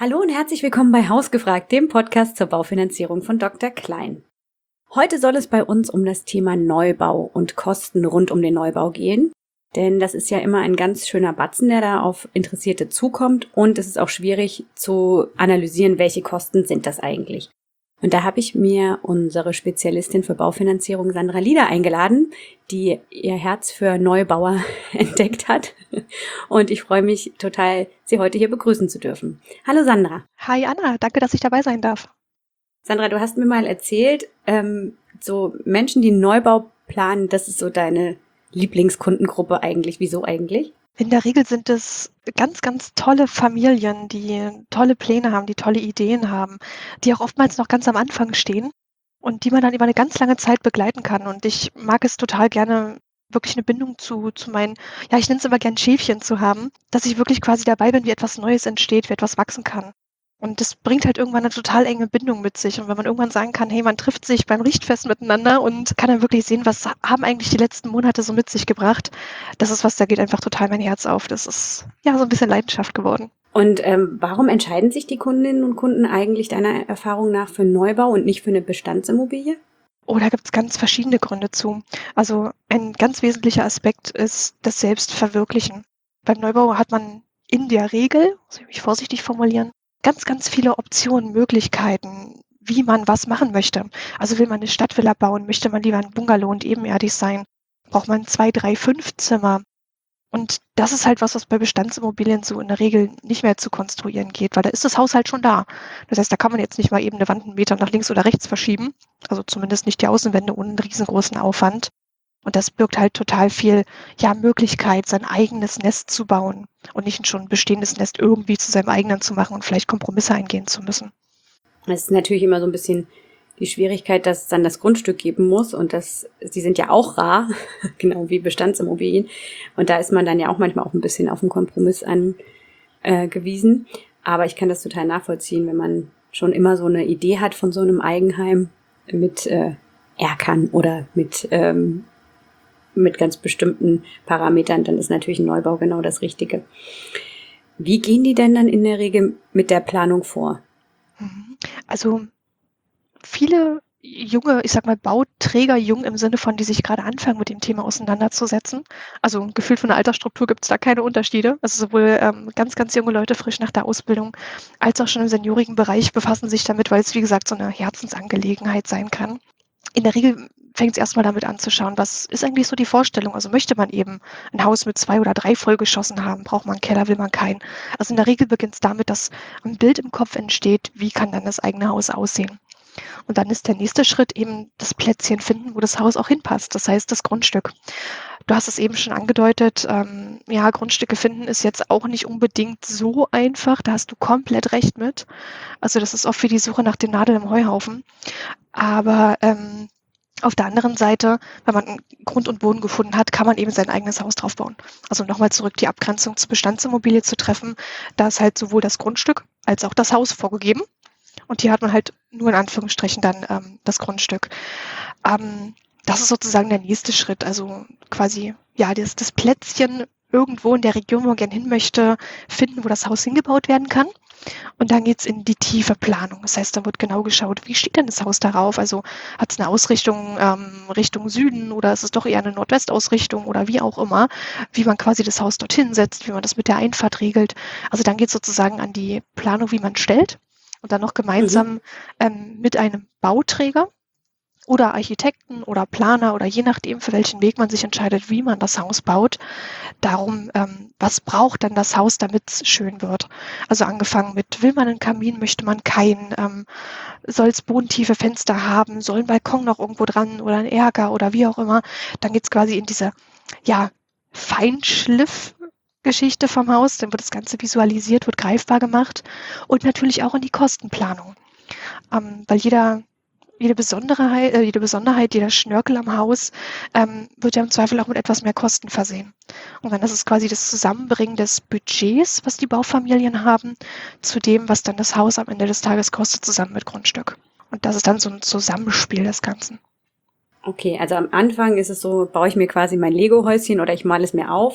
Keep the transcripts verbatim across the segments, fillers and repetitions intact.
Hallo und herzlich willkommen bei Hausgefragt, dem Podcast zur Baufinanzierung von Doktor Klein. Heute soll es bei uns um das Thema Neubau und Kosten rund um den Neubau gehen, denn das ist ja immer ein ganz schöner Batzen, der da auf Interessierte zukommt, und es ist auch schwierig zu analysieren, welche Kosten sind das eigentlich. Und da habe ich mir unsere Spezialistin für Baufinanzierung Sandra Lieder eingeladen, die ihr Herz für Neubauer entdeckt hat. Und ich freue mich total, Sie heute hier begrüßen zu dürfen. Hallo Sandra. Hi Anna, danke, dass ich dabei sein darf. Sandra, du hast mir mal erzählt, ähm, so Menschen, die einen Neubau planen, das ist so deine Lieblingskundengruppe eigentlich. Wieso eigentlich? In der Regel sind es ganz, ganz tolle Familien, die tolle Pläne haben, die tolle Ideen haben, die auch oftmals noch ganz am Anfang stehen und die man dann über eine ganz lange Zeit begleiten kann. Und ich mag es total gerne, wirklich eine Bindung zu, zu meinen, ja, ich nenne es immer gern Schäfchen zu haben, dass ich wirklich quasi dabei bin, wie etwas Neues entsteht, wie etwas wachsen kann. Und das bringt halt irgendwann eine total enge Bindung mit sich. Und wenn man irgendwann sagen kann, hey, man trifft sich beim Richtfest miteinander und kann dann wirklich sehen, was haben eigentlich die letzten Monate so mit sich gebracht, das ist was, da geht einfach total mein Herz auf. Das ist ja so ein bisschen Leidenschaft geworden. Und ähm, warum entscheiden sich die Kundinnen und Kunden eigentlich deiner Erfahrung nach für einen Neubau und nicht für eine Bestandsimmobilie? Oh, da gibt es ganz verschiedene Gründe zu. Also ein ganz wesentlicher Aspekt ist das Selbstverwirklichen. Beim Neubau hat man in der Regel, muss ich mich vorsichtig formulieren, ganz, ganz viele Optionen, Möglichkeiten, wie man was machen möchte. Also will man eine Stadtvilla bauen, möchte man lieber ein Bungalow und ebenerdig sein, braucht man zwei, drei, fünf Zimmer. Und das ist halt was, was bei Bestandsimmobilien so in der Regel nicht mehr zu konstruieren geht, weil da ist das Haus halt schon da. Das heißt, da kann man jetzt nicht mal eben eine Wand einen Meter nach links oder rechts verschieben, also zumindest nicht die Außenwände ohne einen riesengroßen Aufwand. Und das birgt halt total viel, ja, Möglichkeit, sein eigenes Nest zu bauen und nicht schon ein bestehendes Nest irgendwie zu seinem eigenen zu machen und vielleicht Kompromisse eingehen zu müssen. Es ist natürlich immer so ein bisschen die Schwierigkeit, dass es dann das Grundstück geben muss, und das, die sind ja auch rar, genau wie Bestandsimmobilien. Und da ist man dann ja auch manchmal auch ein bisschen auf einen Kompromiss angewiesen. Äh, Aber ich kann das total nachvollziehen, wenn man schon immer so eine Idee hat von so einem Eigenheim mit äh, Erkern oder mit ähm, mit ganz bestimmten Parametern, dann ist natürlich ein Neubau genau das Richtige. Wie gehen die denn dann in der Regel mit der Planung vor? Also viele junge, ich sag mal Bauträger, jung im Sinne von, die sich gerade anfangen, mit dem Thema auseinanderzusetzen. Also gefühlt von der Altersstruktur gibt es da keine Unterschiede. Also sowohl ähm, ganz, ganz junge Leute frisch nach der Ausbildung als auch schon im seniorigen Bereich befassen sich damit, weil es, wie gesagt, so eine Herzensangelegenheit sein kann. In der Regel fängt es erstmal damit an zu schauen, was ist eigentlich so die Vorstellung? Also möchte man eben ein Haus mit zwei oder drei Vollgeschossen haben? Braucht man einen Keller, will man keinen? Also in der Regel beginnt es damit, dass ein Bild im Kopf entsteht, wie kann dann das eigene Haus aussehen? Und dann ist der nächste Schritt eben das Plätzchen finden, wo das Haus auch hinpasst. Das heißt, das Grundstück. Du hast es eben schon angedeutet, ähm, ja, Grundstücke finden ist jetzt auch nicht unbedingt so einfach. Da hast du komplett recht mit. Also das ist oft wie die Suche nach dem Nadel im Heuhaufen. Aber ähm, auf der anderen Seite, wenn man Grund und Boden gefunden hat, kann man eben sein eigenes Haus drauf bauen. Also nochmal zurück die Abgrenzung zur Bestandsimmobilie zu treffen. Da ist halt sowohl das Grundstück als auch das Haus vorgegeben. Und hier hat man halt nur in Anführungsstrichen dann ähm, das Grundstück. Ähm, das ist sozusagen der nächste Schritt. Also quasi, ja, das, das Plätzchen irgendwo in der Region, wo man gerne hin möchte, finden, wo das Haus hingebaut werden kann. Und dann geht's in die tiefe Planung. Das heißt, da wird genau geschaut, wie steht denn das Haus darauf? Also hat es eine Ausrichtung ähm, Richtung Süden oder ist es doch eher eine Nordwestausrichtung oder wie auch immer, wie man quasi das Haus dorthin setzt, wie man das mit der Einfahrt regelt. Also dann geht es sozusagen an die Planung, wie man stellt. Und dann noch gemeinsam mhm. ähm, mit einem Bauträger oder Architekten oder Planer oder je nachdem, für welchen Weg man sich entscheidet, wie man das Haus baut, darum, ähm, was braucht dann das Haus, damit es schön wird. Also angefangen mit, will man einen Kamin, möchte man keinen, ähm, soll es bodentiefe Fenster haben, soll ein Balkon noch irgendwo dran oder ein Erker oder wie auch immer. Dann geht es quasi in diese, ja, Feinschliff Geschichte vom Haus, dann wird das Ganze visualisiert, wird greifbar gemacht und natürlich auch in die Kostenplanung. Ähm, weil jeder, jede Besonderheit, äh, jede Besonderheit, jeder Schnörkel am Haus ähm, wird ja im Zweifel auch mit etwas mehr Kosten versehen. Und dann ist es quasi das Zusammenbringen des Budgets, was die Baufamilien haben, zu dem, was dann das Haus am Ende des Tages kostet, zusammen mit Grundstück. Und das ist dann so ein Zusammenspiel des Ganzen. Okay, also am Anfang ist es so, baue ich mir quasi mein Lego-Häuschen oder ich male es mir auf.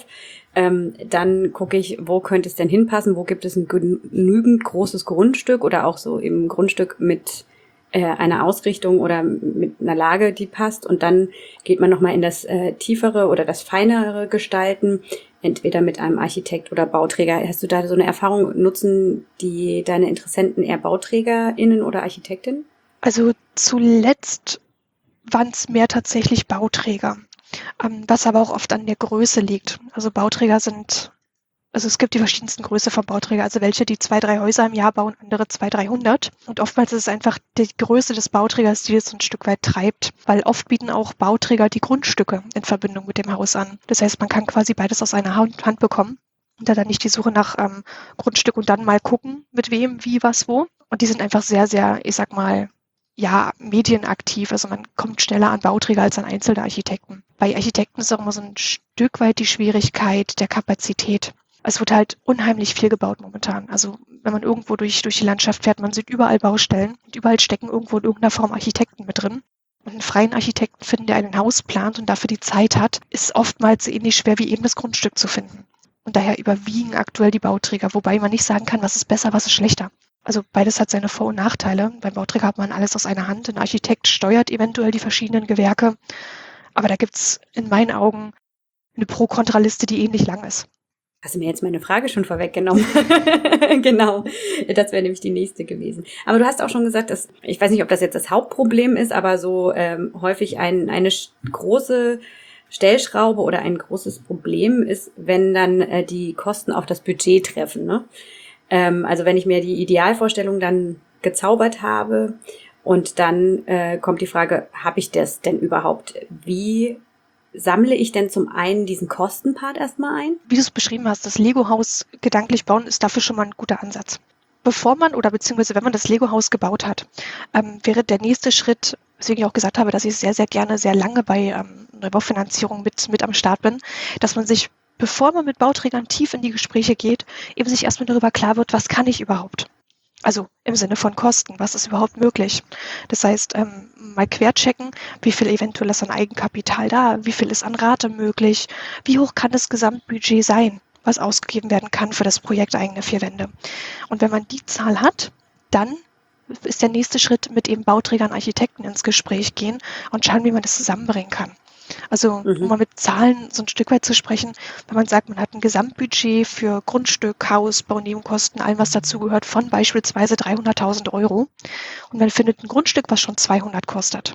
Ähm, dann gucke ich, wo könnte es denn hinpassen, wo gibt es ein genügend großes Grundstück oder auch so eben Grundstück mit äh, einer Ausrichtung oder mit einer Lage, die passt. Und dann geht man nochmal in das äh, tiefere oder das feinere Gestalten, entweder mit einem Architekt oder Bauträger. Hast du da so eine Erfahrung? Nutzen die deine Interessenten eher BauträgerInnen oder Architektinnen? Also zuletzt waren es mehr tatsächlich Bauträger, ähm, was aber auch oft an der Größe liegt. Also Bauträger sind, also es gibt die verschiedensten Größe von Bauträger, also welche, die zwei, drei Häuser im Jahr bauen, andere zwei, dreihundert. Und oftmals ist es einfach die Größe des Bauträgers, die es ein Stück weit treibt, weil oft bieten auch Bauträger die Grundstücke in Verbindung mit dem Haus an. Das heißt, man kann quasi beides aus einer Hand, Hand bekommen und da dann nicht die Suche nach ähm, Grundstück und dann mal gucken, mit wem, wie, was, wo. Und die sind einfach sehr, sehr, ich sag mal, ja, medienaktiv. Also man kommt schneller an Bauträger als an einzelne Architekten. Bei Architekten ist auch immer so ein Stück weit die Schwierigkeit der Kapazität. Es wird halt unheimlich viel gebaut momentan. Also wenn man irgendwo durch, durch die Landschaft fährt, man sieht überall Baustellen und überall stecken irgendwo in irgendeiner Form Architekten mit drin. Und einen freien Architekten finden, der ein Haus plant und dafür die Zeit hat, ist oftmals so ähnlich schwer wie eben das Grundstück zu finden. Und daher überwiegen aktuell die Bauträger, wobei man nicht sagen kann, was ist besser, was ist schlechter. Also beides hat seine Vor- und Nachteile. Beim Bauträger hat man alles aus einer Hand. Ein Architekt steuert eventuell die verschiedenen Gewerke. Aber da gibt's in meinen Augen eine Pro-Kontra-Liste, die ähnlich lang ist. Hast du mir jetzt meine Frage schon vorweggenommen? Genau, das wäre nämlich die nächste gewesen. Aber du hast auch schon gesagt, dass, ich weiß nicht, ob das jetzt das Hauptproblem ist, aber so ähm, häufig ein, eine sch- große Stellschraube oder ein großes Problem ist, wenn dann äh, die Kosten auf das Budget treffen, ne? Ähm, also wenn ich mir die Idealvorstellung dann gezaubert habe und dann äh, kommt die Frage, habe ich das denn überhaupt? Wie sammle ich denn zum einen diesen Kostenpart erstmal ein? Wie du es beschrieben hast, das Lego-Haus gedanklich bauen ist dafür schon mal ein guter Ansatz. Bevor man oder beziehungsweise wenn man das Lego-Haus gebaut hat, ähm, wäre der nächste Schritt, weswegen ich auch gesagt habe, dass ich sehr, sehr gerne sehr lange bei ähm, Neubaufinanzierung mit, mit am Start bin, dass man sich, bevor man mit Bauträgern tief in die Gespräche geht, eben sich erstmal darüber klar wird, was kann ich überhaupt? Also im Sinne von Kosten, was ist überhaupt möglich? Das heißt, ähm, mal querchecken, wie viel eventuell ist an Eigenkapital da, wie viel ist an Rate möglich, wie hoch kann das Gesamtbudget sein, was ausgegeben werden kann für das Projekt eigene vier Wände. Und wenn man die Zahl hat, dann ist der nächste Schritt mit eben Bauträgern, Architekten ins Gespräch gehen und schauen, wie man das zusammenbringen kann. Also um Mhm. mal mit Zahlen so ein Stück weit zu sprechen, wenn man sagt, man hat ein Gesamtbudget für Grundstück, Haus, Baunebenkosten, allem was dazugehört, von beispielsweise dreihunderttausend Euro und man findet ein Grundstück, was schon zweihundert kostet,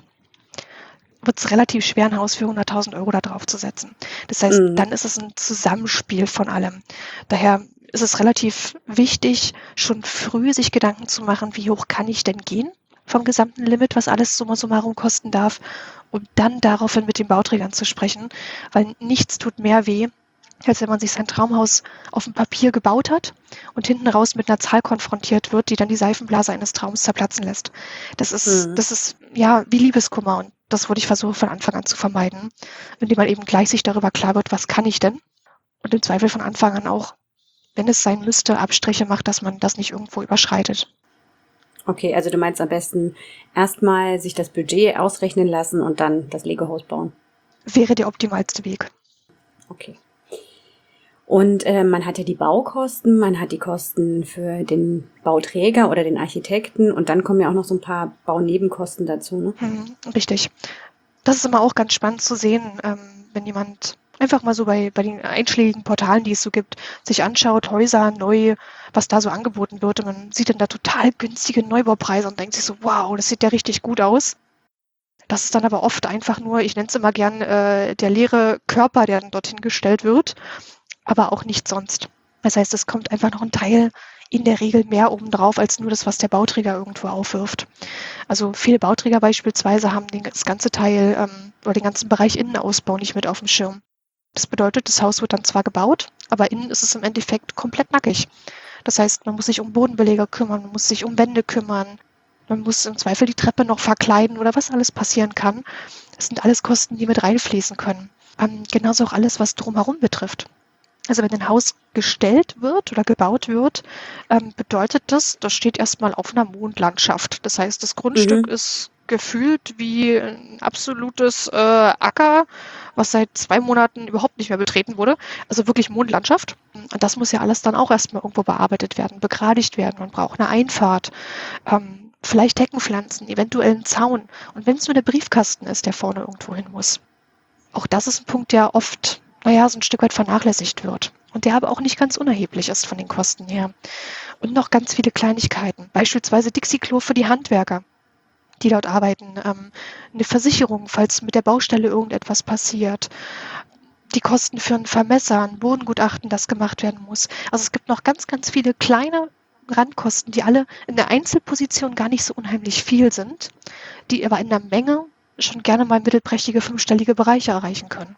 wird es relativ schwer, ein Haus für hunderttausend Euro da drauf zu setzen. Das heißt, Mhm. dann ist es ein Zusammenspiel von allem. Daher ist es relativ wichtig, schon früh sich Gedanken zu machen, wie hoch kann ich denn gehen vom gesamten Limit, was alles summa summarum kosten darf, um dann daraufhin mit den Bauträgern zu sprechen, weil nichts tut mehr weh, als wenn man sich sein Traumhaus auf dem Papier gebaut hat und hinten raus mit einer Zahl konfrontiert wird, die dann die Seifenblase eines Traums zerplatzen lässt. Das ist, Mhm. das ist ja wie Liebeskummer und das würde ich versuchen von Anfang an zu vermeiden, indem man eben gleich sich darüber klar wird, was kann ich denn? Und im Zweifel von Anfang an auch, wenn es sein müsste, Abstriche macht, dass man das nicht irgendwo überschreitet. Okay, also du meinst am besten erstmal sich das Budget ausrechnen lassen und dann das Lego-Haus bauen. Wäre der optimalste Weg. Okay. Und äh, man hat ja die Baukosten, man hat die Kosten für den Bauträger oder den Architekten und dann kommen ja auch noch so ein paar Baunebenkosten dazu, ne? Hm, richtig. Das ist immer auch ganz spannend zu sehen, ähm, wenn jemand einfach mal so bei, bei den einschlägigen Portalen, die es so gibt, sich anschaut, Häuser neu, was da so angeboten wird. Und man sieht dann da total günstige Neubaupreise und denkt sich so, wow, das sieht ja richtig gut aus. Das ist dann aber oft einfach nur, ich nenne es immer gern, äh, der leere Körper, der dann dorthin gestellt wird, aber auch nicht sonst. Das heißt, es kommt einfach noch ein Teil in der Regel mehr obendrauf als nur das, was der Bauträger irgendwo aufwirft. Also viele Bauträger beispielsweise haben den, das ganze Teil ähm, oder den ganzen Bereich Innenausbau nicht mit auf dem Schirm. Das bedeutet, das Haus wird dann zwar gebaut, aber innen ist es im Endeffekt komplett nackig. Das heißt, man muss sich um Bodenbeläge kümmern, man muss sich um Wände kümmern, man muss im Zweifel die Treppe noch verkleiden oder was alles passieren kann. Das sind alles Kosten, die mit reinfließen können. Ähm, genauso auch alles, was drumherum betrifft. Also wenn ein Haus gestellt wird oder gebaut wird, ähm, bedeutet das, das steht erstmal auf einer Mondlandschaft. Das heißt, das Grundstück Mhm. ist gefühlt wie ein absolutes äh, Acker, was seit zwei Monaten überhaupt nicht mehr betreten wurde. Also wirklich Mondlandschaft. Und das muss ja alles dann auch erstmal irgendwo bearbeitet werden, begradigt werden. Man braucht eine Einfahrt, ähm, vielleicht Heckenpflanzen, eventuell einen Zaun. Und wenn es nur der Briefkasten ist, der vorne irgendwo hin muss. Auch das ist ein Punkt, der oft, naja, so ein Stück weit vernachlässigt wird. Und der aber auch nicht ganz unerheblich ist von den Kosten her. Und noch ganz viele Kleinigkeiten. Beispielsweise Dixie-Klo für die Handwerker, die dort arbeiten, ähm, eine Versicherung, falls mit der Baustelle irgendetwas passiert, die Kosten für einen Vermesser, ein Bodengutachten, das gemacht werden muss. Also es gibt noch ganz, ganz viele kleine Randkosten, die alle in der Einzelposition gar nicht so unheimlich viel sind, die aber in der Menge schon gerne mal mittelprächtige fünfstellige Bereiche erreichen können.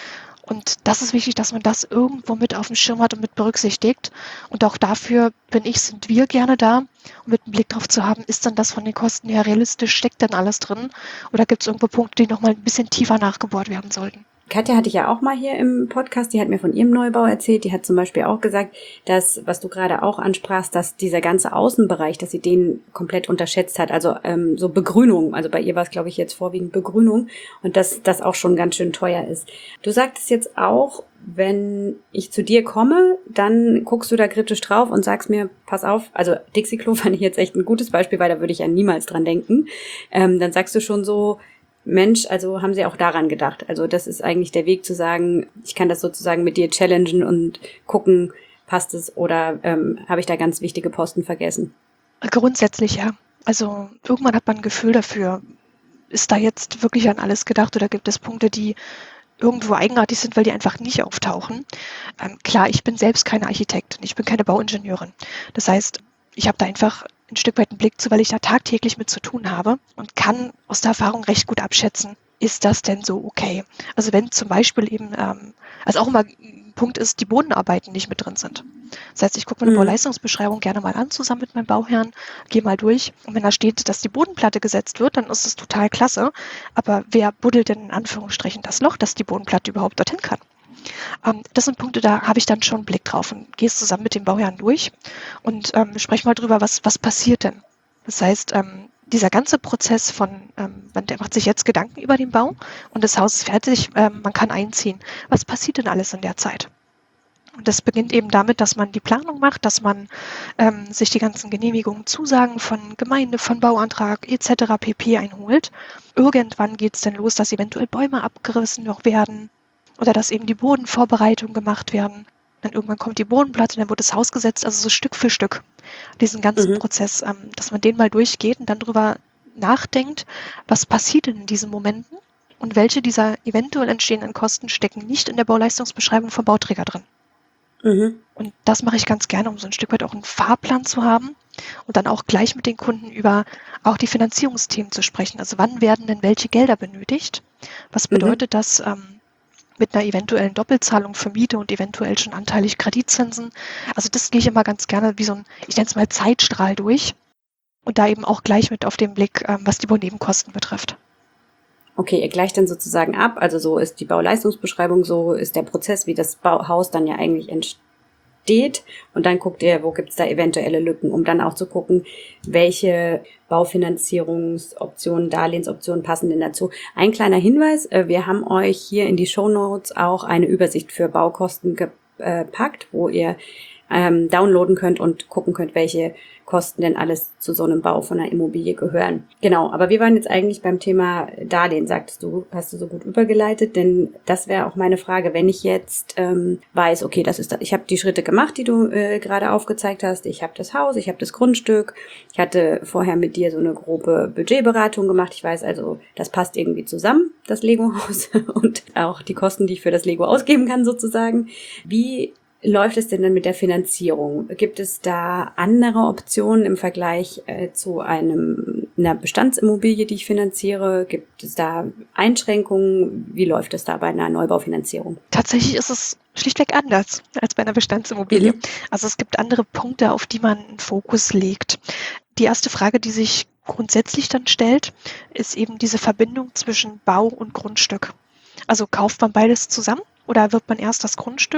Und das ist wichtig, dass man das irgendwo mit auf dem Schirm hat und mit berücksichtigt. Und auch dafür bin ich, sind wir gerne da, um mit einem Blick drauf zu haben, ist dann das von den Kosten her realistisch, steckt dann alles drin? Oder gibt es irgendwo Punkte, die nochmal ein bisschen tiefer nachgebohrt werden sollten? Katja hatte ich ja auch mal hier im Podcast, die hat mir von ihrem Neubau erzählt, die hat zum Beispiel auch gesagt, dass, was du gerade auch ansprachst, dass dieser ganze Außenbereich, dass sie den komplett unterschätzt hat, also ähm, so Begrünung, also bei ihr war es glaube ich jetzt vorwiegend Begrünung und dass das auch schon ganz schön teuer ist. Du sagtest jetzt auch, wenn ich zu dir komme, dann guckst du da kritisch drauf und sagst mir, pass auf, also Dixie-Klo fand ich jetzt echt ein gutes Beispiel, weil da würde ich ja niemals dran denken, ähm, dann sagst du schon so, Mensch, also haben sie auch daran gedacht. Also das ist eigentlich der Weg zu sagen, ich kann das sozusagen mit dir challengen und gucken, passt es oder ähm, habe ich da ganz wichtige Posten vergessen? Grundsätzlich ja. Also irgendwann hat man ein Gefühl dafür, ist da jetzt wirklich an alles gedacht oder gibt es Punkte, die irgendwo eigenartig sind, weil die einfach nicht auftauchen. Ähm, klar, ich bin selbst keine Architektin, ich bin keine Bauingenieurin. Das heißt, ich habe da einfach ein Stück weit einen Blick zu, weil ich da tagtäglich mit zu tun habe und kann aus der Erfahrung recht gut abschätzen, ist das denn so okay? Also wenn zum Beispiel eben, ähm, also auch immer ein Punkt ist, die Bodenarbeiten nicht mit drin sind. Das heißt, ich gucke mir eine Mhm. Bauleistungsbeschreibung gerne mal an, zusammen mit meinem Bauherrn, gehe mal durch und wenn da steht, dass die Bodenplatte gesetzt wird, dann ist es total klasse. Aber wer buddelt denn in Anführungsstrichen das Loch, dass die Bodenplatte überhaupt dorthin kann? Ähm, das sind Punkte, da habe ich dann schon einen Blick drauf und gehe es zusammen mit dem Bauherrn durch und ähm, spreche mal drüber, was, was passiert denn. Das heißt, ähm, dieser ganze Prozess von, ähm, man der macht sich jetzt Gedanken über den Bau und das Haus ist fertig, ähm, man kann einziehen. Was passiert denn alles in der Zeit? Und das beginnt eben damit, dass man die Planung macht, dass man ähm, sich die ganzen Genehmigungen, Zusagen von Gemeinde, von Bauantrag et cetera pp. Einholt. Irgendwann geht es dann los, dass eventuell Bäume abgerissen noch werden oder dass eben die Bodenvorbereitungen gemacht werden. Dann irgendwann kommt die Bodenplatte, dann wird das Haus gesetzt, also so Stück für Stück. Diesen ganzen Mhm. Prozess, ähm, dass man den mal durchgeht und dann drüber nachdenkt, was passiert denn in diesen Momenten und welche dieser eventuell entstehenden Kosten stecken nicht in der Bauleistungsbeschreibung vom Bauträger drin. Mhm. Und das mache ich ganz gerne, um so ein Stück weit auch einen Fahrplan zu haben und dann auch gleich mit den Kunden über auch die Finanzierungsthemen zu sprechen. Also wann werden denn welche Gelder benötigt? Was Mhm. bedeutet das ähm, mit einer eventuellen Doppelzahlung für Miete und eventuell schon anteilig Kreditzinsen? Also das gehe ich immer ganz gerne wie so ein, ich nenne es mal Zeitstrahl durch und da eben auch gleich mit auf den Blick, ähm, was die Baunebenkosten betrifft. Okay, ihr gleicht dann sozusagen ab, also so ist die Bauleistungsbeschreibung, so ist der Prozess, wie das Bau- Haus dann ja eigentlich entsteht und dann guckt ihr, wo gibt's da eventuelle Lücken, um dann auch zu gucken, welche Baufinanzierungsoptionen, Darlehensoptionen passen denn dazu. Ein kleiner Hinweis, äh, wir haben euch hier in die Shownotes auch eine Übersicht für Baukosten gepackt, wo ihr ähm, downloaden könnt und gucken könnt, welche Kosten denn alles zu so einem Bau von einer Immobilie gehören. Genau, aber wir waren jetzt eigentlich beim Thema Darlehen, sagtest du, hast du so gut übergeleitet, denn das wäre auch meine Frage, wenn ich jetzt ähm, weiß, okay, das ist, ich habe die Schritte gemacht, die du äh, gerade aufgezeigt hast, ich habe das Haus, ich habe das Grundstück, ich hatte vorher mit dir so eine grobe Budgetberatung gemacht, ich weiß also, das passt irgendwie zusammen, das Lego-Haus und auch die Kosten, die ich für das Lego ausgeben kann sozusagen. Wie läuft es denn dann mit der Finanzierung? Gibt es da andere Optionen im Vergleich äh, zu einem, einer Bestandsimmobilie, die ich finanziere? Gibt es da Einschränkungen? Wie läuft es da bei einer Neubaufinanzierung? Tatsächlich ist es schlichtweg anders als bei einer Bestandsimmobilie. Mhm. Also es gibt andere Punkte, auf die man einen Fokus legt. Die erste Frage, die sich grundsätzlich dann stellt, ist eben diese Verbindung zwischen Bau und Grundstück. Also kauft man beides zusammen oder erwirbt man erst das Grundstück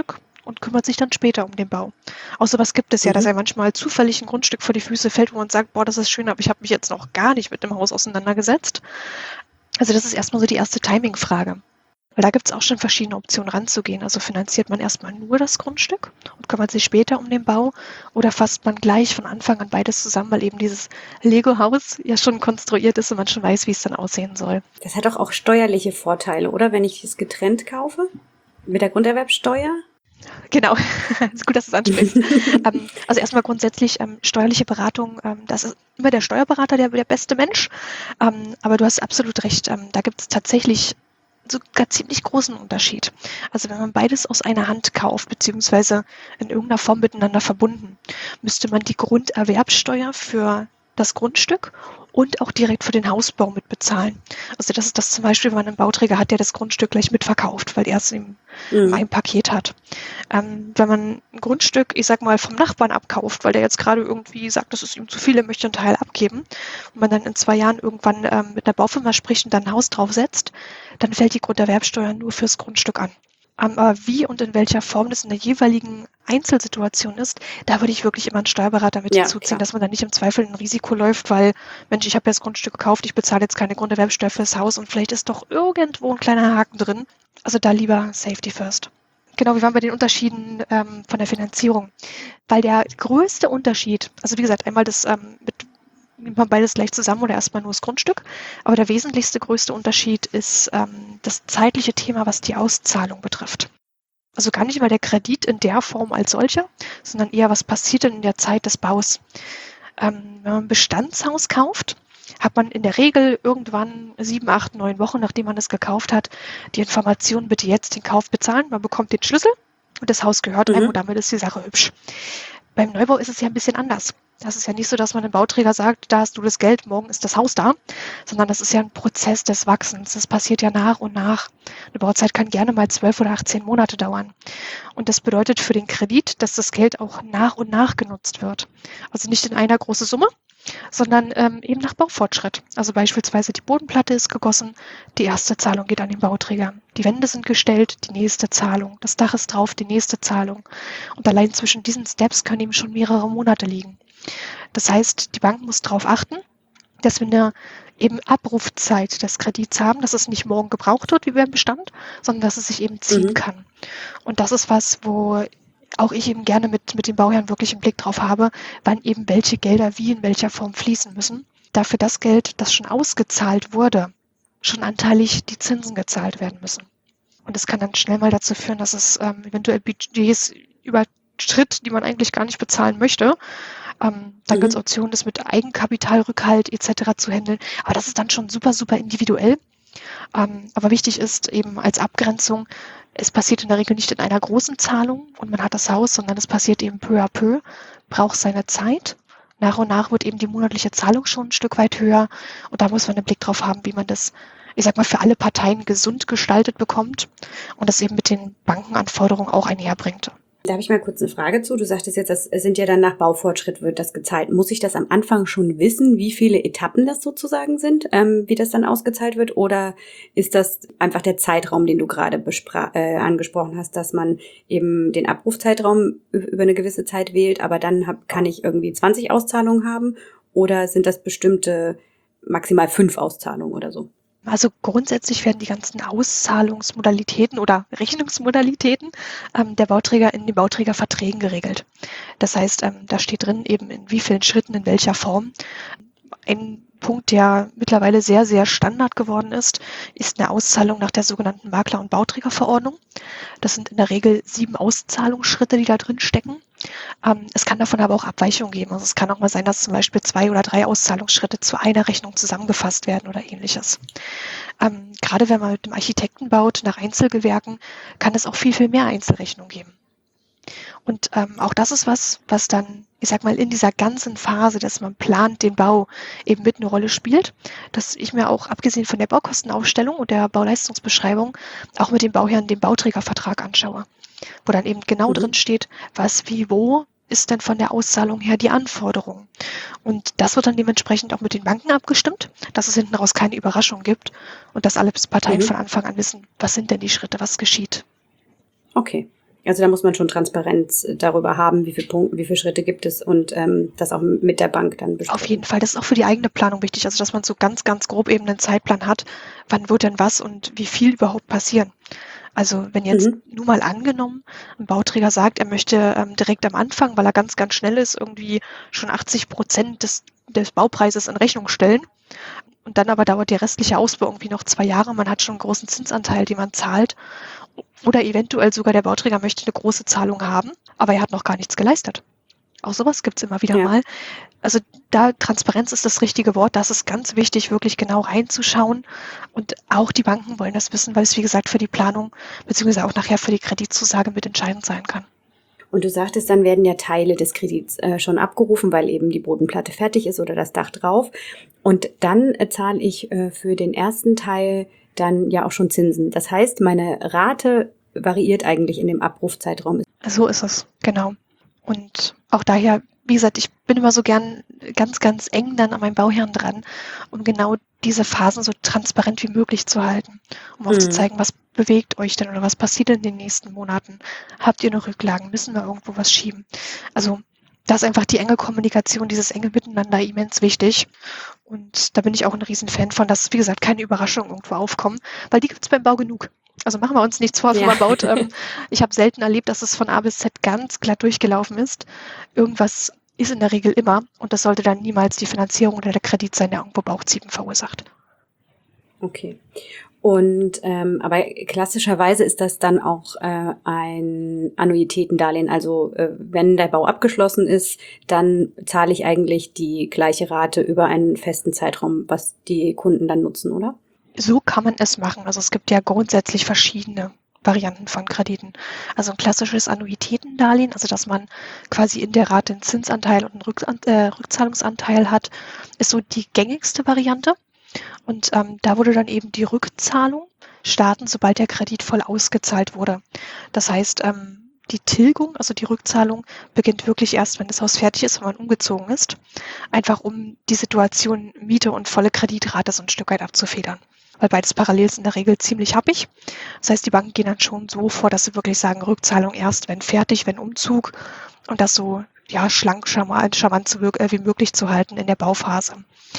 und kümmert sich dann später um den Bau. Auch sowas gibt es ja, dass Mhm. ja manchmal zufällig ein Grundstück vor die Füße fällt, wo man sagt, boah, das ist schön, aber ich habe mich jetzt noch gar nicht mit dem Haus auseinandergesetzt. Also das ist erstmal so die erste Timing-Frage. Weil da gibt es auch schon verschiedene Optionen ranzugehen. Also finanziert man erstmal nur das Grundstück und kümmert sich später um den Bau oder fasst man gleich von Anfang an beides zusammen, weil eben dieses Lego-Haus ja schon konstruiert ist und man schon weiß, wie es dann aussehen soll. Das hat doch auch steuerliche Vorteile, oder? Wenn ich es getrennt kaufe? Mit der Grunderwerbsteuer? Genau, es ist gut, dass du es ansprichst. ähm, also erstmal grundsätzlich ähm, steuerliche Beratung, ähm, das ist immer der Steuerberater der, der beste Mensch. Ähm, aber du hast absolut recht, ähm, da gibt es tatsächlich sogar ziemlich großen Unterschied. Also wenn man beides aus einer Hand kauft, beziehungsweise in irgendeiner Form miteinander verbunden, müsste man die Grunderwerbsteuer für das Grundstück und auch direkt für den Hausbau mitbezahlen. Also das ist das zum Beispiel, wenn man einen Bauträger hat, der das Grundstück gleich mitverkauft, weil er es im, Mhm. im Paket hat. Ähm, wenn man ein Grundstück, ich sag mal, vom Nachbarn abkauft, weil der jetzt gerade irgendwie sagt, das ist ihm zu viel, er möchte einen Teil abgeben, und man dann in zwei Jahren irgendwann ähm, mit einer Baufirma spricht und dann ein Haus draufsetzt, dann fällt die Grunderwerbsteuer nur fürs Grundstück an. Aber wie und in welcher Form das in der jeweiligen Einzelsituation ist, da würde ich wirklich immer einen Steuerberater mit Ja, hinzuziehen, klar. dass man dann nicht im Zweifel ein Risiko läuft, weil, Mensch, ich habe ja das Grundstück gekauft, ich bezahle jetzt keine Grunderwerbsteuer fürs Haus und vielleicht ist doch irgendwo ein kleiner Haken drin. Also da lieber Safety first. Genau, wie waren bei den Unterschieden ähm, von der Finanzierung? Weil der größte Unterschied, also wie gesagt, einmal das ähm, mit nimmt man beides gleich zusammen oder erstmal nur das Grundstück. Aber der wesentlichste, größte Unterschied ist ähm, das zeitliche Thema, was die Auszahlung betrifft. Also gar nicht mal der Kredit in der Form als solcher, sondern eher, was passiert denn in der Zeit des Baus. Ähm, wenn man ein Bestandshaus kauft, hat man in der Regel irgendwann sieben, acht, neun Wochen, nachdem man es gekauft hat, die Information, bitte jetzt den Kauf bezahlen. Man bekommt den Schlüssel und das Haus gehört einem Mhm. und damit ist die Sache hübsch. Beim Neubau ist es ja ein bisschen anders. Das ist ja nicht so, dass man dem Bauträger sagt, da hast du das Geld, morgen ist das Haus da, sondern das ist ja ein Prozess des Wachsens. Das passiert ja nach und nach. Eine Bauzeit kann gerne mal zwölf oder achtzehn Monate dauern. Und das bedeutet für den Kredit, dass das Geld auch nach und nach genutzt wird. Also nicht in einer großen Summe, sondern ähm, eben nach Baufortschritt. Also beispielsweise die Bodenplatte ist gegossen, die erste Zahlung geht an den Bauträger. Die Wände sind gestellt, die nächste Zahlung. Das Dach ist drauf, die nächste Zahlung. Und allein zwischen diesen Steps können eben schon mehrere Monate liegen. Das heißt, die Bank muss darauf achten, dass wir eine eben Abrufzeit des Kredits haben, dass es nicht morgen gebraucht wird, wie beim Bestand, sondern dass es sich eben ziehen Mhm. kann. Und das ist was, wo auch ich eben gerne mit, mit den Bauherren wirklich einen Blick drauf habe, wann eben welche Gelder wie in welcher Form fließen müssen. Dafür das Geld, das schon ausgezahlt wurde, schon anteilig die Zinsen gezahlt werden müssen. Und das kann dann schnell mal dazu führen, dass es ähm, eventuell Budgets übertritt, die man eigentlich gar nicht bezahlen möchte. Ähm, dann gibt es Mhm. Optionen, das mit Eigenkapitalrückhalt et cetera zu handeln. Aber das ist dann schon super, super individuell. Ähm, aber wichtig ist eben als Abgrenzung, es passiert in der Regel nicht in einer großen Zahlung und man hat das Haus, sondern es passiert eben peu à peu, braucht seine Zeit. Nach und nach wird eben die monatliche Zahlung schon ein Stück weit höher und da muss man einen Blick drauf haben, wie man das, ich sag mal, für alle Parteien gesund gestaltet bekommt und das eben mit den Bankenanforderungen auch einherbringt. Da habe ich mal kurz eine Frage zu. Du sagtest jetzt, das sind ja dann nach Baufortschritt wird das gezahlt. Muss ich das am Anfang schon wissen, wie viele Etappen das sozusagen sind, ähm, wie das dann ausgezahlt wird? Oder ist das einfach der Zeitraum, den du gerade bespra- äh, angesprochen hast, dass man eben den Abrufzeitraum über eine gewisse Zeit wählt, aber dann hab, kann ich irgendwie zwanzig Auszahlungen haben? Oder sind das bestimmte maximal fünf Auszahlungen oder so? Also grundsätzlich werden die ganzen Auszahlungsmodalitäten oder Rechnungsmodalitäten ähm, der Bauträger in den Bauträgerverträgen geregelt. Das heißt, ähm, da steht drin eben in wie vielen Schritten, in welcher Form. Ein Punkt, der mittlerweile sehr, sehr Standard geworden ist, ist eine Auszahlung nach der sogenannten Makler- und Bauträgerverordnung. Das sind in der Regel sieben Auszahlungsschritte, die da drin stecken. Ähm, es kann davon aber auch Abweichungen geben. Also es kann auch mal sein, dass zum Beispiel zwei oder drei Auszahlungsschritte zu einer Rechnung zusammengefasst werden oder ähnliches. Ähm, gerade wenn man mit dem Architekten baut, nach Einzelgewerken, kann es auch viel, viel mehr Einzelrechnungen geben. Und ähm, auch das ist was, was dann, ich sag mal, in dieser ganzen Phase, dass man plant den Bau, eben mit eine Rolle spielt, dass ich mir auch, abgesehen von der Baukostenaufstellung und der Bauleistungsbeschreibung, auch mit dem Bauherrn den Bauträgervertrag anschaue, wo dann eben genau drin Mhm. steht, was, wie, wo ist denn von der Auszahlung her die Anforderung. Und das wird dann dementsprechend auch mit den Banken abgestimmt, dass es hinten raus keine Überraschung gibt und dass alle Parteien Mhm. von Anfang an wissen, was sind denn die Schritte, was geschieht. Okay. Also da muss man schon Transparenz darüber haben, wie viele Punkte, wie viele Schritte gibt es und ähm, das auch mit der Bank dann besprechen. Auf jeden Fall, das ist auch für die eigene Planung wichtig, also dass man so ganz, ganz grob eben einen Zeitplan hat, wann wird denn was und wie viel überhaupt passieren. Also wenn jetzt mhm. nur mal angenommen, ein Bauträger sagt, er möchte ähm, direkt am Anfang, weil er ganz, ganz schnell ist, irgendwie schon achtzig Prozent des, des Baupreises in Rechnung stellen. Und dann aber dauert die restliche Ausbau irgendwie noch zwei Jahre. Man hat schon einen großen Zinsanteil, den man zahlt. Oder eventuell sogar der Bauträger möchte eine große Zahlung haben, aber er hat noch gar nichts geleistet. Auch sowas gibt es immer wieder ja. mal. Also da Transparenz ist das richtige Wort. Das ist ganz wichtig, wirklich genau reinzuschauen. Und auch die Banken wollen das wissen, weil es, wie gesagt, für die Planung beziehungsweise auch nachher für die Kreditzusage mitentscheidend sein kann. Und du sagtest, dann werden ja Teile des Kredits äh, schon abgerufen, weil eben die Bodenplatte fertig ist oder das Dach drauf. Und dann äh, zahle ich äh, für den ersten Teil dann ja auch schon Zinsen. Das heißt, meine Rate variiert eigentlich in dem Abrufzeitraum. So ist es, genau. Und auch daher, wie gesagt, ich bin immer so gern ganz, ganz eng dann an meinem Bauherrn dran, um genau diese Phasen so transparent wie möglich zu halten, um auch mhm. zu zeigen, was bewegt euch denn oder was passiert in den nächsten Monaten? Habt ihr noch Rücklagen? Müssen wir irgendwo was schieben? Also da ist einfach die enge Kommunikation, dieses enge Miteinander immens wichtig. Und da bin ich auch ein Riesenfan von, dass, wie gesagt, keine Überraschungen irgendwo aufkommen, weil die gibt es beim Bau genug. Also machen wir uns nichts vor, wenn man baut. Ähm, ich habe selten erlebt, dass es von A bis Z ganz glatt durchgelaufen ist. Irgendwas ist in der Regel immer und das sollte dann niemals die Finanzierung oder der Kredit sein, der irgendwo Bauchziehen verursacht. Okay. Und ähm, aber klassischerweise ist das dann auch äh, ein Annuitätendarlehen. Also äh, wenn der Bau abgeschlossen ist, dann zahle ich eigentlich die gleiche Rate über einen festen Zeitraum, was die Kunden dann nutzen, oder? So kann man es machen. Also es gibt ja grundsätzlich verschiedene Varianten von Krediten. Also ein klassisches Annuitätendarlehen, also dass man quasi in der Rate einen Zinsanteil und einen Rückan- äh, Rückzahlungsanteil hat, ist so die gängigste Variante. Und ähm, da würde dann eben die Rückzahlung starten, sobald der Kredit voll ausgezahlt wurde. Das heißt, ähm, die Tilgung, also die Rückzahlung, beginnt wirklich erst, wenn das Haus fertig ist, wenn man umgezogen ist. Einfach um die Situation Miete und volle Kreditrate so ein Stück weit abzufedern. Weil beides parallel ist in der Regel ziemlich happig. Das heißt, die Banken gehen dann schon so vor, dass sie wirklich sagen, Rückzahlung erst, wenn fertig, wenn Umzug. Und das so ja schlank, charmant, charmant zu, äh, wie möglich zu halten in der Bauphase.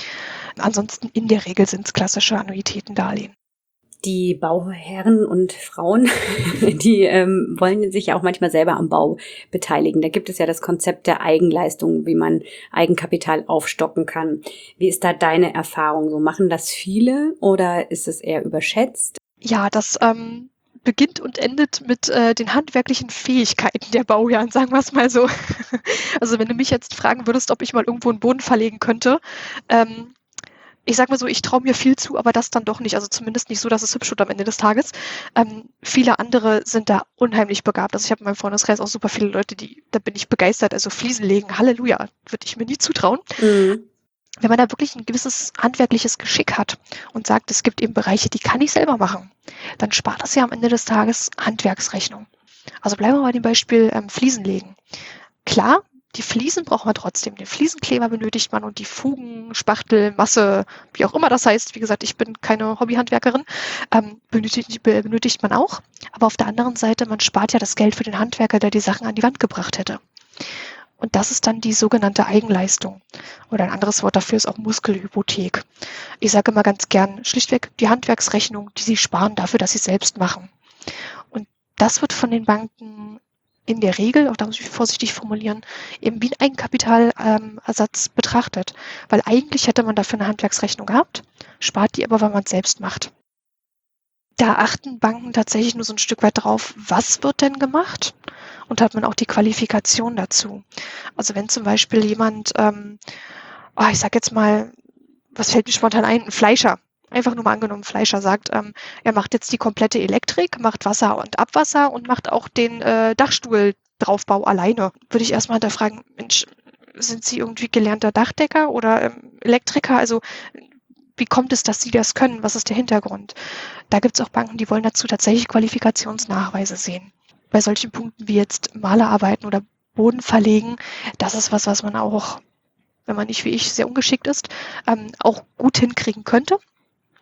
Ansonsten in der Regel sind es klassische Annuitätendarlehen. Die Bauherren und Frauen, die ähm, wollen sich ja auch manchmal selber am Bau beteiligen. Da gibt es ja das Konzept der Eigenleistung, wie man Eigenkapital aufstocken kann. Wie ist da deine Erfahrung? So machen das viele oder ist es eher überschätzt? Ja, das ähm, beginnt und endet mit äh, den handwerklichen Fähigkeiten der Bauherren, sagen wir es mal so. Also wenn du mich jetzt fragen würdest, ob ich mal irgendwo einen Boden verlegen könnte, ähm, ich sag mal so, ich traue mir viel zu, aber das dann doch nicht. Also zumindest nicht so, dass es hübsch wird am Ende des Tages. Ähm, viele andere sind da unheimlich begabt. Also ich habe in meinem Freundeskreis auch super viele Leute, die, da bin ich begeistert. Also Fliesen legen, Halleluja, würde ich mir nie zutrauen. Mhm. Wenn man da wirklich ein gewisses handwerkliches Geschick hat und sagt, es gibt eben Bereiche, die kann ich selber machen, dann spart das ja am Ende des Tages Handwerksrechnung. Also bleiben wir bei dem Beispiel ähm, Fliesen legen. Klar, die Fliesen braucht man trotzdem. Den Fliesenkleber benötigt man und die Fugen, Spachtel, Masse, wie auch immer das heißt. Wie gesagt, ich bin keine Hobbyhandwerkerin. Ähm, benötigt, benötigt man auch. Aber auf der anderen Seite, man spart ja das Geld für den Handwerker, der die Sachen an die Wand gebracht hätte. Und das ist dann die sogenannte Eigenleistung. Oder ein anderes Wort dafür ist auch Muskelhypothek. Ich sage immer ganz gern, schlichtweg die Handwerksrechnung, die sie sparen dafür, dass sie es selbst machen. Und das wird von den Banken in der Regel, auch da muss ich vorsichtig formulieren, eben wie ein Eigenkapitalersatz ähm, betrachtet. Weil eigentlich hätte man dafür eine Handwerksrechnung gehabt, spart die aber, weil man es selbst macht. Da achten Banken tatsächlich nur so ein Stück weit drauf, was wird denn gemacht? Und hat man auch die Qualifikation dazu. Also wenn zum Beispiel jemand, ähm, oh, ich sag jetzt mal, was fällt mir spontan ein, ein Fleischer, einfach nur mal angenommen, Fleischer sagt, ähm, er macht jetzt die komplette Elektrik, macht Wasser und Abwasser und macht auch den äh, Dachstuhl-Draufbau alleine. Würde ich erstmal hinterfragen, Mensch, sind Sie irgendwie gelernter Dachdecker oder ähm, Elektriker? Also wie kommt es, dass Sie das können? Was ist der Hintergrund? Da gibt es auch Banken, die wollen dazu tatsächlich Qualifikationsnachweise sehen. Bei solchen Punkten wie jetzt Malerarbeiten oder Boden verlegen, das ist was, was man auch, wenn man nicht wie ich sehr ungeschickt ist, ähm, auch gut hinkriegen könnte.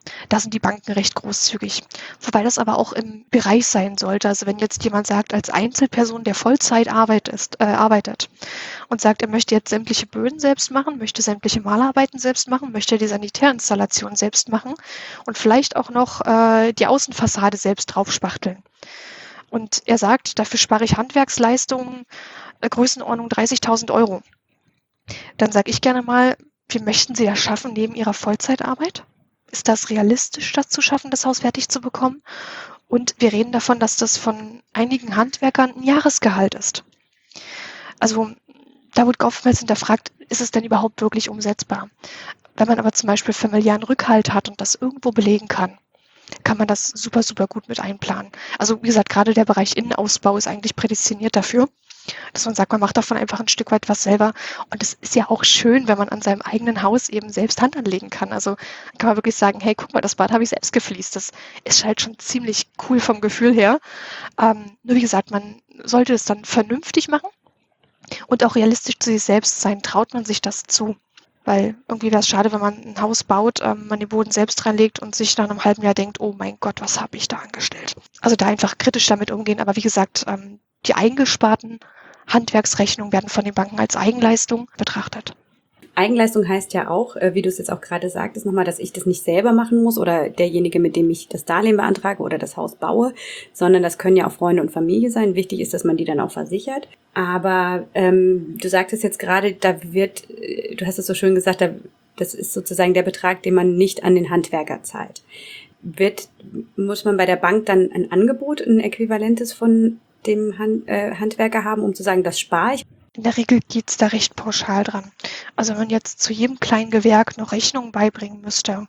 Da sind die Banken recht großzügig. Wobei das aber auch im Bereich sein sollte. Also wenn jetzt jemand sagt, als Einzelperson, der Vollzeit arbeit ist, äh, arbeitet und sagt, er möchte jetzt sämtliche Böden selbst machen, möchte sämtliche Malarbeiten selbst machen, möchte die Sanitärinstallation selbst machen und vielleicht auch noch äh, die Außenfassade selbst draufspachteln. Und er sagt, dafür spare ich Handwerksleistungen, äh, Größenordnung dreißigtausend Euro. Dann sage ich gerne mal, wie möchten Sie das schaffen neben Ihrer Vollzeitarbeit? Ist das realistisch, das zu schaffen, das Haus fertig zu bekommen? Und wir reden davon, dass das von einigen Handwerkern ein Jahresgehalt ist. Also da wird oftmals hinterfragt, ist es denn überhaupt wirklich umsetzbar? Wenn man aber zum Beispiel familiären Rückhalt hat und das irgendwo belegen kann, kann man das super, super gut mit einplanen. Also wie gesagt, gerade der Bereich Innenausbau ist eigentlich prädestiniert dafür, dass man sagt, man macht davon einfach ein Stück weit was selber. Und es ist ja auch schön, wenn man an seinem eigenen Haus eben selbst Hand anlegen kann. Also kann man wirklich sagen, hey, guck mal, das Bad habe ich selbst gefliest. Das ist halt schon ziemlich cool vom Gefühl her. Ähm, nur wie gesagt, man sollte es dann vernünftig machen und auch realistisch zu sich selbst sein. Traut man sich das zu? Weil irgendwie wäre es schade, wenn man ein Haus baut, ähm, man den Boden selbst reinlegt und sich nach einem halben Jahr denkt, oh mein Gott, was habe ich da angestellt? Also da einfach kritisch damit umgehen. Aber wie gesagt, ähm, die eingesparten Handwerksrechnungen werden von den Banken als Eigenleistung betrachtet. Eigenleistung heißt ja auch, wie du es jetzt auch gerade sagtest, nochmal, dass ich das nicht selber machen muss oder derjenige, mit dem ich das Darlehen beantrage oder das Haus baue, sondern das können ja auch Freunde und Familie sein. Wichtig ist, dass man die dann auch versichert. Aber ähm, du sagtest jetzt gerade, da wird, du hast es so schön gesagt, da, das ist sozusagen der Betrag, den man nicht an den Handwerker zahlt. Wird, muss man bei der Bank dann ein Angebot, ein äquivalentes von dem Hand, äh, Handwerker haben, um zu sagen, das spare ich? In der Regel geht es da recht pauschal dran. Also wenn man jetzt zu jedem kleinen Gewerk noch Rechnungen beibringen müsste,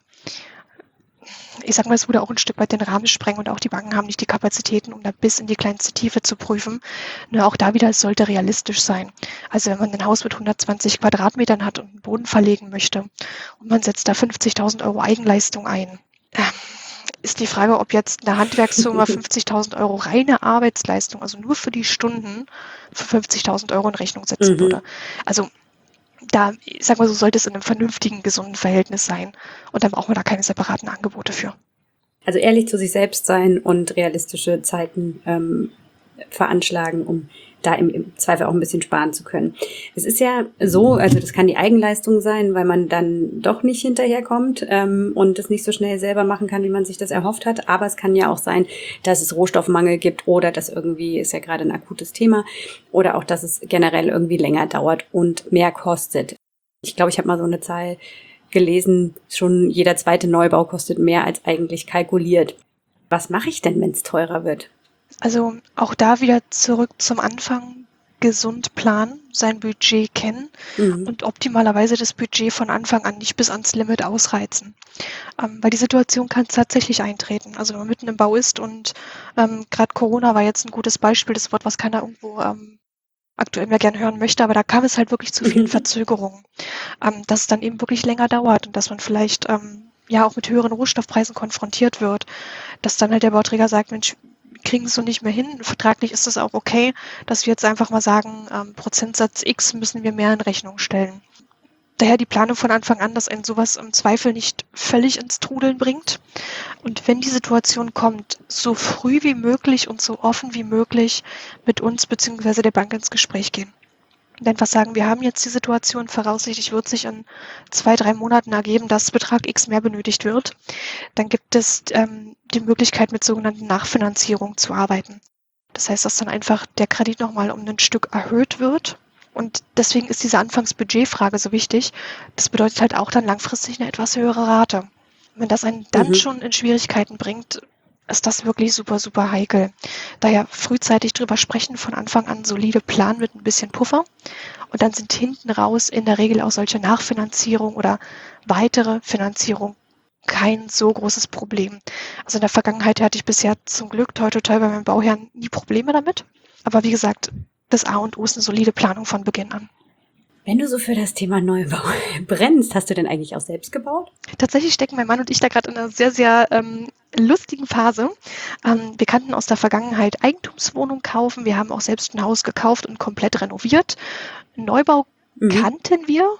ich sag mal, es würde auch ein Stück weit den Rahmen sprengen und auch die Banken haben nicht die Kapazitäten, um da bis in die kleinste Tiefe zu prüfen. Nur auch da wieder, es sollte realistisch sein. Also wenn man ein Haus mit hundertzwanzig Quadratmetern hat und einen Boden verlegen möchte und man setzt da fünfzigtausend Euro Eigenleistung ein, äh, ist die Frage, ob jetzt eine Handwerksfirma fünfzigtausend Euro reine Arbeitsleistung, also nur für die Stunden, für fünfzigtausend Euro in Rechnung setzen Mhm. würde. Also da, ich sag mal so, sollte es in einem vernünftigen, gesunden Verhältnis sein. Und dann braucht man da keine separaten Angebote für. Also ehrlich zu sich selbst sein und realistische Zeiten ähm, veranschlagen, um da im, im Zweifel auch ein bisschen sparen zu können. Es ist ja so, also das kann die Eigenleistung sein, weil man dann doch nicht hinterherkommt ähm, und das nicht so schnell selber machen kann, wie man sich das erhofft hat. Aber es kann ja auch sein, dass es Rohstoffmangel gibt oder dass irgendwie, ist ja gerade ein akutes Thema, oder auch, dass es generell irgendwie länger dauert und mehr kostet. Ich glaube, ich habe mal so eine Zahl gelesen, schon jeder zweite Neubau kostet mehr als eigentlich kalkuliert. Was mache ich denn, wenn es teurer wird? Also auch da wieder zurück zum Anfang, gesund planen, sein Budget kennen Mhm. und optimalerweise das Budget von Anfang an nicht bis ans Limit ausreizen. Ähm, weil die Situation kann tatsächlich eintreten. Also wenn man mitten im Bau ist und ähm, gerade Corona war jetzt ein gutes Beispiel, das Wort, was keiner irgendwo ähm, aktuell mehr gern hören möchte, aber da kam es halt wirklich zu vielen Mhm. Verzögerungen, ähm, dass es dann eben wirklich länger dauert und dass man vielleicht ähm, ja auch mit höheren Rohstoffpreisen konfrontiert wird, dass dann halt der Bauträger sagt, Mensch, wir kriegen es so nicht mehr hin, vertraglich ist das auch okay, dass wir jetzt einfach mal sagen, ähm, Prozentsatz X müssen wir mehr in Rechnung stellen. Daher die Planung von Anfang an, dass einen sowas im Zweifel nicht völlig ins Trudeln bringt. Und wenn die Situation kommt, so früh wie möglich und so offen wie möglich mit uns bzw. der Bank ins Gespräch gehen. Und einfach sagen, wir haben jetzt die Situation, voraussichtlich wird sich in zwei, drei Monaten ergeben, dass Betrag X mehr benötigt wird. Dann gibt es ähm, die Möglichkeit, mit sogenannten Nachfinanzierung zu arbeiten. Das heißt, dass dann einfach der Kredit nochmal um ein Stück erhöht wird. Und deswegen ist diese Anfangsbudgetfrage so wichtig. Das bedeutet halt auch dann langfristig eine etwas höhere Rate. Und wenn das einen dann Mhm. schon in Schwierigkeiten bringt, ist das wirklich super, super heikel. Daher frühzeitig drüber sprechen, von Anfang an solide planen mit ein bisschen Puffer. Und dann sind hinten raus in der Regel auch solche Nachfinanzierung oder weitere Finanzierung kein so großes Problem. Also in der Vergangenheit hatte ich bisher zum Glück toi toi toi bei meinem Bauherrn nie Probleme damit. Aber wie gesagt, das A und O ist eine solide Planung von Beginn an. Wenn du so für das Thema Neubau brennst, hast du denn eigentlich auch selbst gebaut? Tatsächlich stecken mein Mann und ich da gerade in einer sehr, sehr ähm, lustigen Phase. Ähm, wir kannten aus der Vergangenheit Eigentumswohnung kaufen. Wir haben auch selbst ein Haus gekauft und komplett renoviert. Neubau Mhm. kannten wir,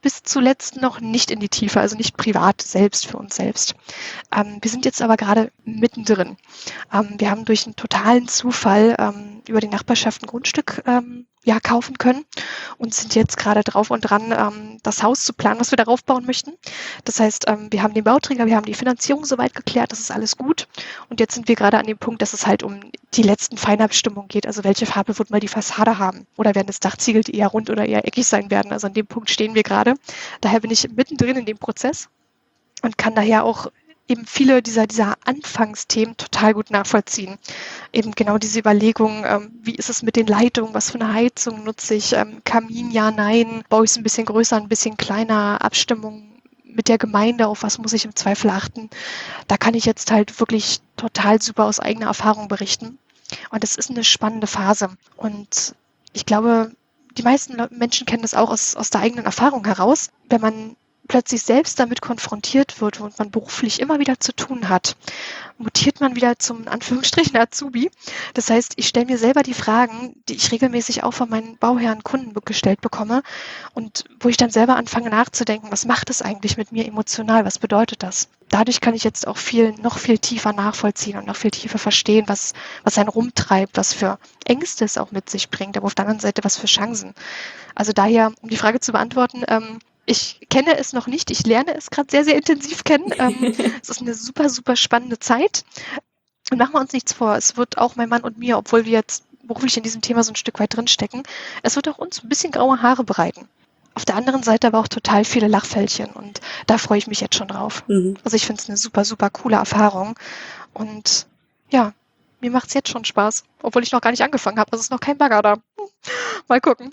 bis zuletzt noch nicht in die Tiefe, also nicht privat selbst für uns selbst. Ähm, wir sind jetzt aber gerade mittendrin. Ähm, wir haben durch einen totalen Zufall ähm, über die Nachbarschaft ein Grundstück ähm, ja, kaufen können und sind jetzt gerade drauf und dran, ähm, das Haus zu planen, was wir darauf bauen möchten. Das heißt, ähm, wir haben den Bauträger, wir haben die Finanzierung soweit geklärt, das ist alles gut. Und jetzt sind wir gerade an dem Punkt, dass es halt um die letzten Feinabstimmungen geht. Also welche Farbe wird mal die Fassade haben? Oder werden das Dachziegel, die eher rund oder eher eckig sein werden? Also an dem Punkt stehen wir gerade. Daher bin ich mittendrin in dem Prozess und kann daher auch eben viele dieser, dieser Anfangsthemen total gut nachvollziehen. Eben genau diese Überlegung, ähm, wie ist es mit den Leitungen, was für eine Heizung nutze ich, ähm, Kamin, ja, nein, baue ich es ein bisschen größer, ein bisschen kleiner, Abstimmung mit der Gemeinde, auf was muss ich im Zweifel achten. Da kann ich jetzt halt wirklich total super aus eigener Erfahrung berichten. Und es ist eine spannende Phase. Und ich glaube, die meisten Menschen kennen das auch aus, aus der eigenen Erfahrung heraus, wenn man plötzlich selbst damit konfrontiert wird und man beruflich immer wieder zu tun hat, mutiert man wieder zum, in Anführungsstrichen, Azubi. Das heißt, ich stelle mir selber die Fragen, die ich regelmäßig auch von meinen Bauherren Kunden gestellt bekomme und wo ich dann selber anfange nachzudenken, was macht es eigentlich mit mir emotional, was bedeutet das? Dadurch kann ich jetzt auch viel, noch viel tiefer nachvollziehen und noch viel tiefer verstehen, was, was einen rumtreibt, was für Ängste es auch mit sich bringt, aber auf der anderen Seite was für Chancen. Also daher, um die Frage zu beantworten, ähm, ich kenne es noch nicht, ich lerne es gerade sehr, sehr intensiv kennen. Ähm, es ist eine super, super spannende Zeit. Und machen wir uns nichts vor, es wird auch mein Mann und mir, obwohl wir jetzt beruflich in diesem Thema so ein Stück weit drinstecken, es wird auch uns ein bisschen graue Haare bereiten. Auf der anderen Seite aber auch total viele Lachfältchen und da freue ich mich jetzt schon drauf. Mhm. Also ich finde es eine super, super coole Erfahrung und ja, mir macht es jetzt schon Spaß, obwohl ich noch gar nicht angefangen habe. Also es ist noch kein Bagger da. Mal gucken.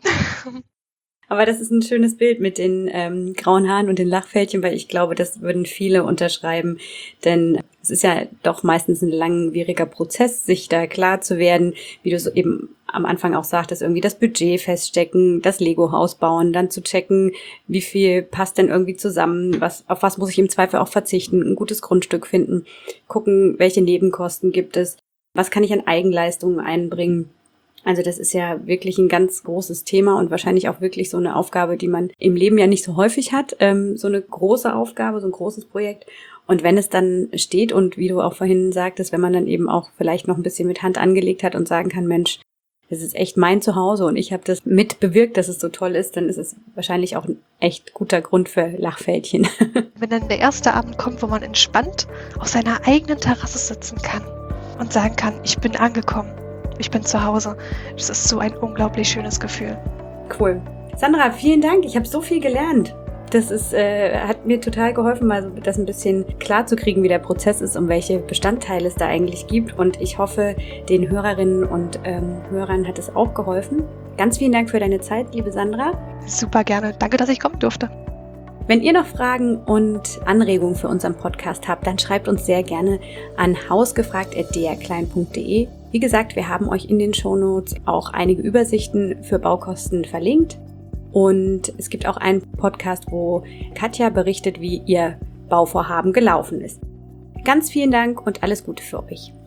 Aber das ist ein schönes Bild mit den ähm, grauen Haaren und den Lachfältchen, weil ich glaube, das würden viele unterschreiben, denn es ist ja doch meistens ein langwieriger Prozess, sich da klar zu werden, wie du es eben am Anfang auch sagtest, irgendwie das Budget feststecken, das Lego-Haus bauen, dann zu checken, wie viel passt denn irgendwie zusammen, was auf was muss ich im Zweifel auch verzichten, ein gutes Grundstück finden, gucken, welche Nebenkosten gibt es, was kann ich an Eigenleistungen einbringen. Also das ist ja wirklich ein ganz großes Thema und wahrscheinlich auch wirklich so eine Aufgabe, die man im Leben ja nicht so häufig hat, ähm, so eine große Aufgabe, so ein großes Projekt. Und wenn es dann steht und wie du auch vorhin sagtest, wenn man dann eben auch vielleicht noch ein bisschen mit Hand angelegt hat und sagen kann, Mensch, das ist echt mein Zuhause und ich habe das mit bewirkt, dass es so toll ist, dann ist es wahrscheinlich auch ein echt guter Grund für Lachfältchen. Wenn dann der erste Abend kommt, wo man entspannt auf seiner eigenen Terrasse sitzen kann und sagen kann, ich bin angekommen. Ich bin zu Hause. Das ist so ein unglaublich schönes Gefühl. Cool. Sandra, vielen Dank. Ich habe so viel gelernt. Das ist, äh, hat mir total geholfen, mal so das ein bisschen klar zu kriegen, wie der Prozess ist und welche Bestandteile es da eigentlich gibt. Und ich hoffe, den Hörerinnen und ähm, Hörern hat es auch geholfen. Ganz vielen Dank für deine Zeit, liebe Sandra. Super gerne. Danke, dass ich kommen durfte. Wenn ihr noch Fragen und Anregungen für unseren Podcast habt, dann schreibt uns sehr gerne an hausgefragt at d r klein punkt d e. Wie gesagt, wir haben euch in den Shownotes auch einige Übersichten für Baukosten verlinkt. Und es gibt auch einen Podcast, wo Katja berichtet, wie ihr Bauvorhaben gelaufen ist. Ganz vielen Dank und alles Gute für euch.